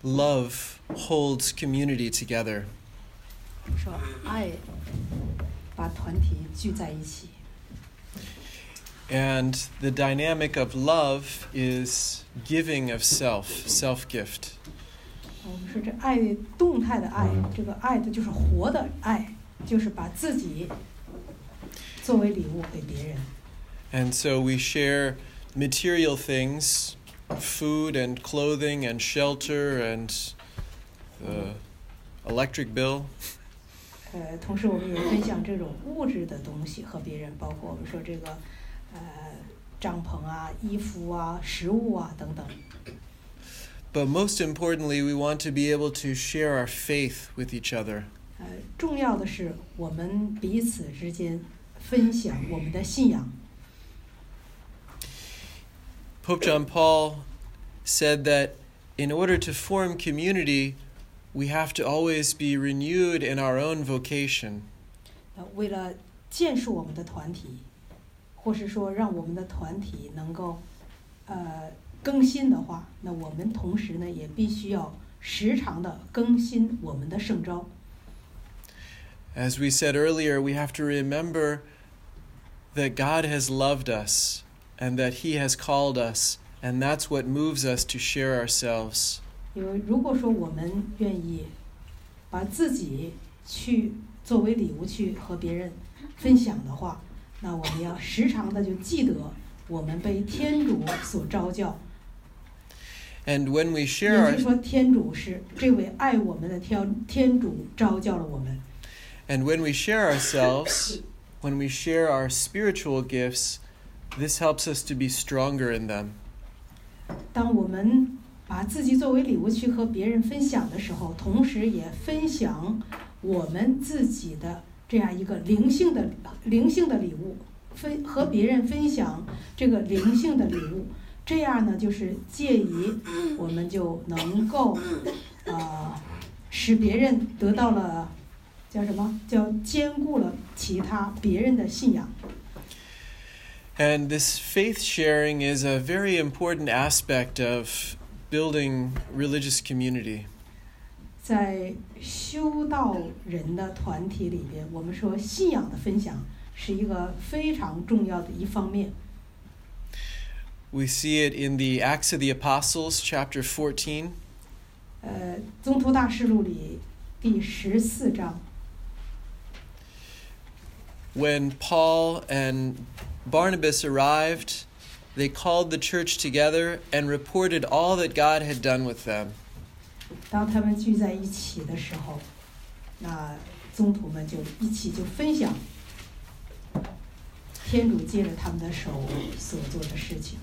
love holds community together. 说爱把团体聚在一起。 And the dynamic of love is giving of self-gift. 我们说这爱动态的爱，这个爱的就是活的爱，就是把自己作为礼物给别人。 And so we share material things, food and clothing and shelter and the electric bill. 同时我们也分享这种物质的东西和别人，包括我们说这个帐篷啊、衣服啊、食物啊等等。 But most importantly, we want to be able to share our faith with each other. 重要的是我们彼此之间分享我们的信仰。 Pope John Paul said that in order to form community, we have to always be renewed in our own vocation. 为了建设我们的团体，或是说让我们的团体能够更新的话，那我们同时呢也必须要时常的更新我们的圣召。 As we said earlier, we have to remember that God has loved us and that He has called us, and that's what moves us to share ourselves. 因为如果说我们愿意把自己去作为礼物去和别人分享的话，那我们要时常的就记得我们被天主所召叫。 And when we share 也就是说，天主是这位爱我们的天主召叫了我们。 And when we share ourselves, when we share our spiritual gifts, this helps us to be stronger in them. 当我们把自己作为礼物去和别人分享的时候，同时也分享我们自己的这样一个灵性的礼物，和别人分享这个灵性的礼物，这样呢，就是借以我们就能够使别人得到了叫什么？叫兼顾了其他别人的信仰。 And this faith sharing is a very important aspect of building religious community. 在修道人的团体里边，我们说信仰的分享是一个非常重要的一方面。 We see it in the Acts of the Apostles, chapter 14. 宗徒大事录里第14章。 When Paul and Barnabas arrived, they called the church together and reported all that God had done with them. 当他们聚在一起的时候，那宗徒们就一起就分享天主借着他们的手所做的事情。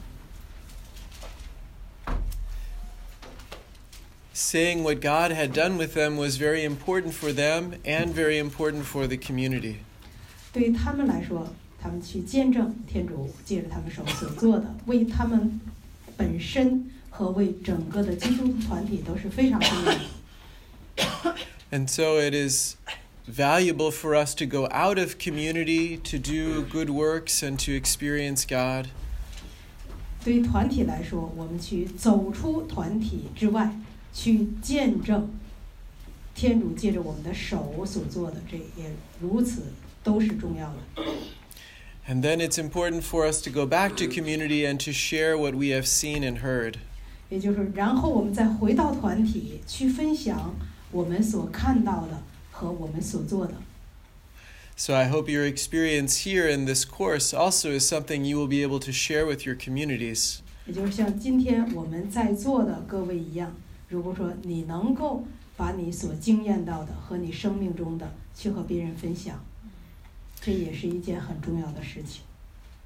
Saying what God had done with them was very important for them and very important for the community. 对于他们来说，他们去见证天主借着他们手所做的，为他们本身和为整个的基督团体都是非常重要的。 And so it is valuable for us to go out of community to do good works and to experience God. 对于团体来说，我们去走出团体之外，去见证天主借着我们的手所做的，这也如此都是重要的。 And then it's important for us to go back to community and to share what we have seen and heard. 也就是然后我们再回到团体去分享我们所看到的和我们所做的。 So I hope your experience here in this course also is something you will be able to share with your communities. 也就是像今天我们在座的各位一样，如果说你能够把你所经验到的和你生命中的去和别人分享，这也是一件很重要的事情。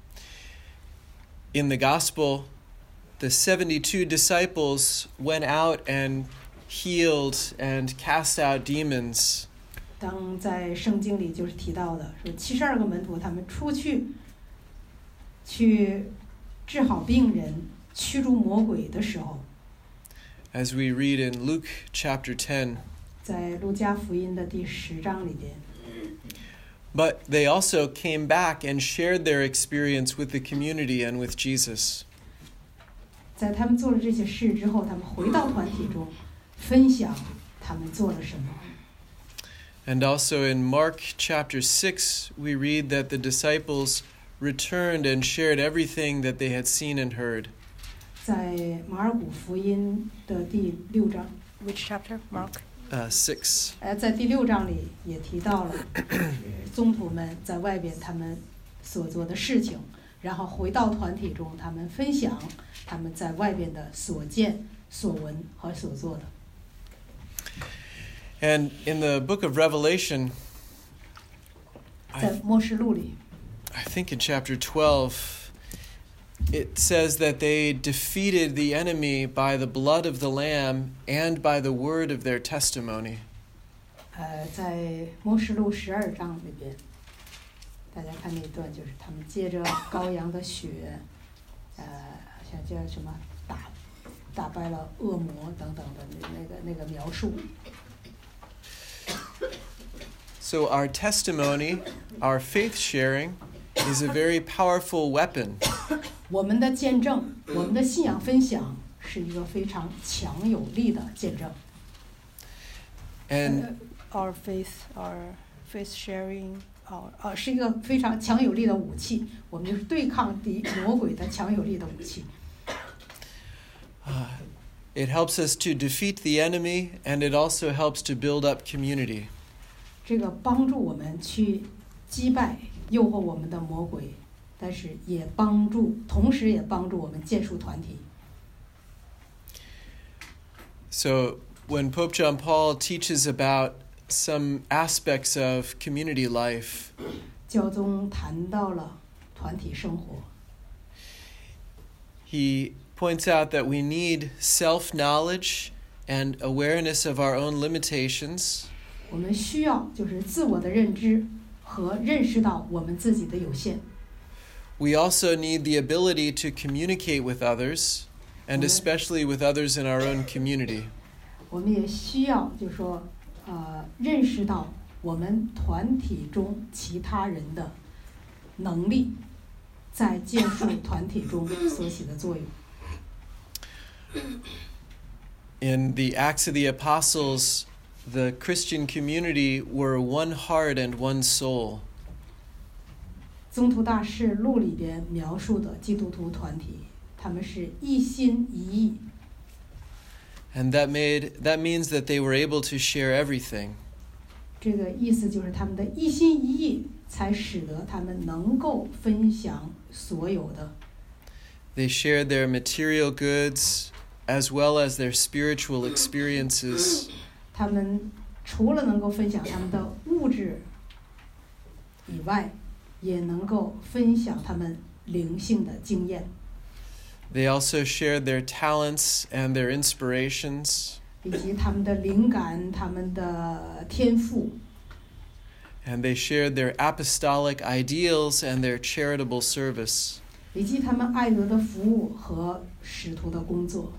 In the gospel, the 72 disciples went out and healed and cast out demons. 当在圣经里就是提到的，说72个门徒他们出去治好病人、驱逐魔鬼的时候， As we read in Luke chapter 10. 在路加福音的第10章里边。 But they also came back and shared their experience with the community and with Jesus. 在他们做了这些事之后，他们回到团体中， 分享他们做了什么。 And also in Mark chapter 6, we read that the disciples returned and shared everything that they had seen and heard. 在马尔谷福音的第6章 Which chapter? Mark? 6. 在第6章里也提到了宗徒们在外边他们所做的事情，然后回到团体中，他们分享他们在外边的所见、所闻和所做的。 And in the book of Revelation, 在末世录里， I think in chapter 12, it says that they defeated the enemy by the blood of the Lamb and by the word of their testimony. 在末世录12章里边，大家看那一段，就是他们借着羔羊的血，好像叫什么打败了恶魔等等的那个描述。 So our testimony, our faith sharing, is a very powerful weapon. 我们的见证，我们的信仰分享是一个非常强有力的见证。 And Our faith sharing, 是一个非常强有力的武器，我们就是对抗魔鬼的强有力的武器。 it helps us to defeat the enemy, and it also helps to build up community. 这个帮助我们去击败诱惑我们的魔鬼，但是同时也帮助我们建树团体。 So when Pope John Paul teaches about some aspects of community life, 教宗谈到了团体生活， he points out that we need self-knowledge and awareness of our own limitations. 我们需要就是自我的认知和认识到我们自己的有限。 We also need the ability to communicate with others, and especially with others in our own community. 我们也需要就是说，认识到我们团体中其他人的能力，在建树团体中所起的作用。 In the Acts of the Apostles, the Christian community were one heart and one soul. 宗徒大事录里边描述的基督徒团体，他们是一心一意。 And that means that they were able to share everything. 这个意思就是他们的一心一意，才使得他们能够分享所有的。 They shared their material goods as well as their spiritual experiences. 他们除了能够分享他们的物质以外，也能够分享他们灵性的经验。 They also shared their talents and their inspirations. 以及他们的灵感，他们的天赋。 And they shared their apostolic ideals and their charitable service. 以及他们爱德的服务和使徒的工作。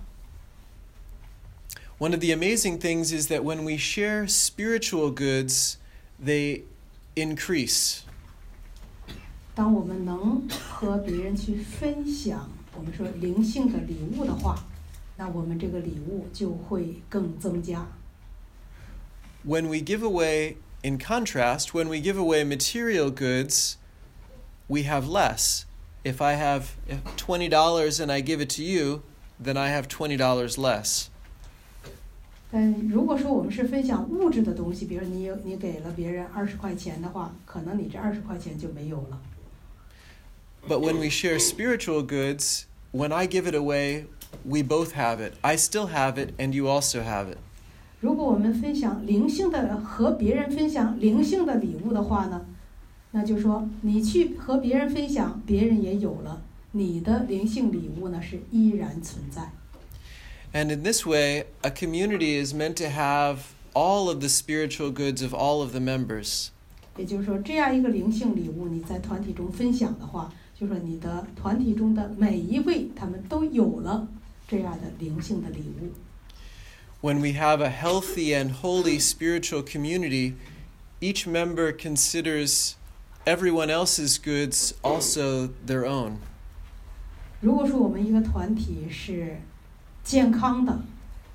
One of the amazing things is that when we share spiritual goods, they increase. 当我们能和别人去分享我们说灵性的礼物的话，那我们这个礼物就会更增加。 When we give away, in contrast, when we give away material goods, we have less. If I have $20 and I give it to you, then I have $20 less. 但如果说我们是分享物质的东西，比如你给了别人20块钱的话，可能你这20块钱就没有了。 But when we share spiritual goods, when I give it away, we both have it. I still have it, and you also have it. 如果我们分享灵性的和别人分享灵性的礼物的话呢，那就说你去和别人分享，别人也有了，你的灵性礼物呢是依然存在。 And in this way, a community is meant to have all of the spiritual goods of all of the members. 也就是说，这样一个灵性礼物，你在团体中分享的话，就说你的团体中的每一位，他们都有了这样的灵性的礼物。 When we have a healthy and holy spiritual community, each member considers everyone else's goods also their own. 如果说我们一个团体是健康的，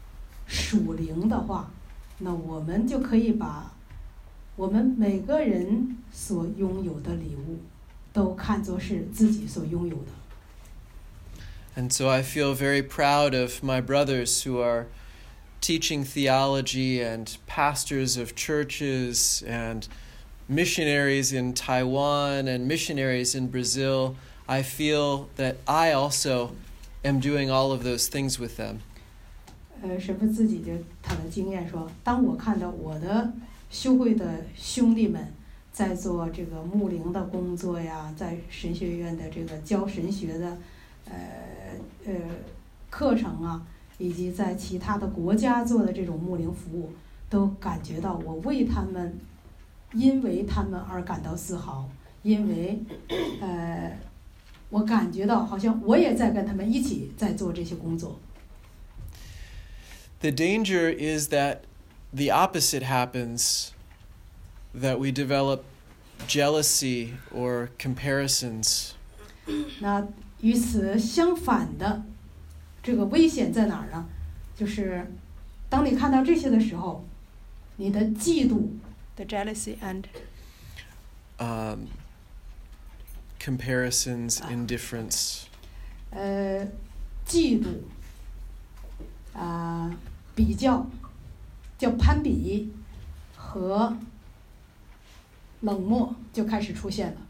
属灵的话，那我们就可以把我们每个人所拥有的礼物都看作是自己所拥有的。 And so I feel very proud of my brothers who are teaching theology and pastors of churches and missionaries in Taiwan and missionaries in Brazil. I feel that I also am doing all of those things with them. 神父自己就他的经验说，当我看到我的修会的兄弟们在做这个牧灵的工作呀，在神学院的这个教神学的课程啊，以及在其他的国家做的这种牧灵服务，都感觉到我为他们，因为他们而感到自豪，因为我感觉到好像我也在跟他们一起在做这些工作。 The danger is that the opposite happens, that we develop jealousy or comparisons. 那与此相反的这个危险在哪儿呢？就是当你看到这些的时候，你的嫉妒 The jealousy and comparisons, indifference. 嫉妒比较叫攀比和冷漠就开始出现了。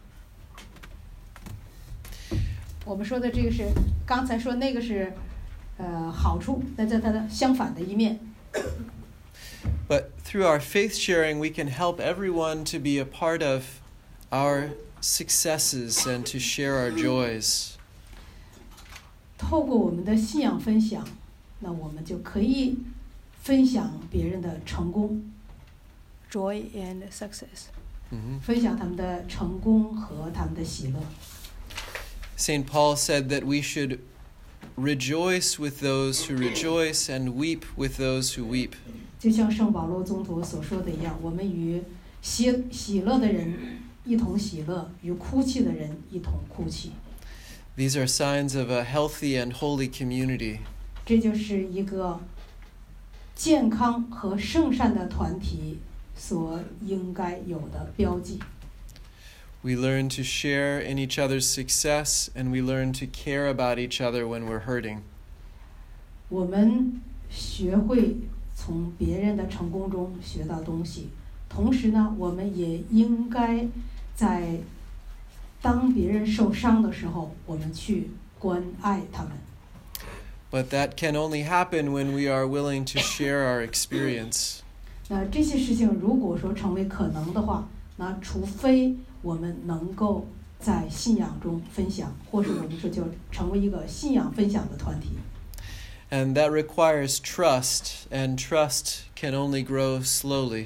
我们说的这个是刚才说那个是好处，那在它的相反的一面。 But through our faith sharing, we can help everyone to be a part of our successes and to share our joys. 透过我们的信仰分享，那我们就可以分享别人的成功， joy and success. 分享他们的成功和他们的喜乐。 St. Paul said that we should rejoice with those who rejoice and weep with those who weep. 就像圣保罗宗徒所说的一样，我们与喜乐的人一同喜乐，与哭泣的人一同哭泣。 These are signs of a healthy and holy community. 这就是一个健康和圣善的团体所应该有的标记。 We learn to share in each other's success, and we learn to care about each other when we're hurting. 我们学会从别人的成功中学到东西，同时呢，我们也应该在当别人受伤的时候，我们去关爱他们。 But that can only happen when we are willing to share our experience. 那这些事情如果说成为可能的话，那除非我们能够在信仰中分享，或是我们说就成为一个信仰分享的团体。 And that requires trust, and trust can only grow slowly.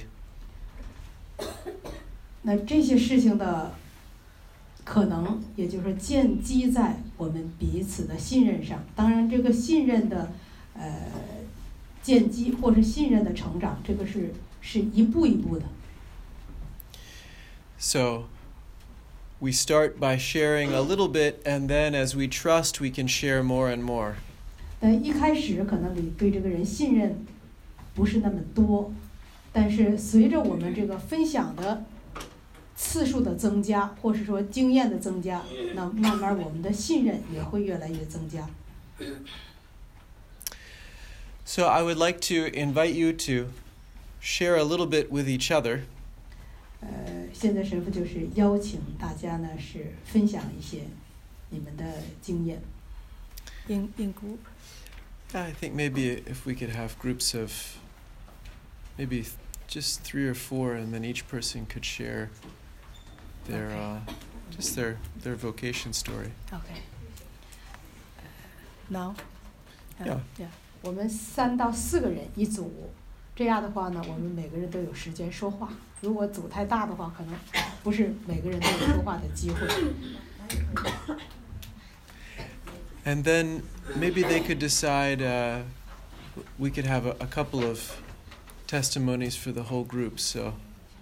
那这些事情的可能，也就是说建基在我们彼此的信任上。当然，这个信任的建基或是信任的成长，这个是一步一步的。 So we start by sharing a little bit, and then as we trust, we can share more and more. 但一开始可能你对这个人信任不是那么多，但是随着我们这个分享的次数的增加，或是说经验的增加，那慢慢我们的信任也会越来越增加。 So I would like to invite you to share a little bit with each other. 现在神父就是邀请大家呢是分享一些你们的经验。 In group. I think maybe if we could have groups of maybe just 3 or 4, and then each person could share their just their vocation story. Okay. Now. Yeah. Yeah. 我们3到4个人一组，这样的话呢，我们每个人都有时间说话。如果组太大的话，可能不是每个人都有说话的机会。 And then maybe they could decide, we could have a couple of testimonies for the whole group, so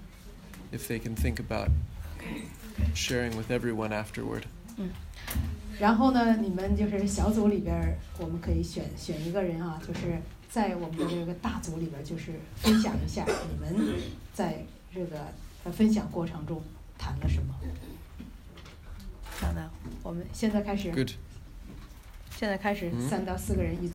if they can think about sharing with everyone afterward. 然后呢，你们就是小组里边，我们可以选一个人啊，就是在我们的这个大组里边，就是分享一下你们在这个分享过程中谈了什么。好的，我们现在开始。 Good. 现在开始，3到4个人一组。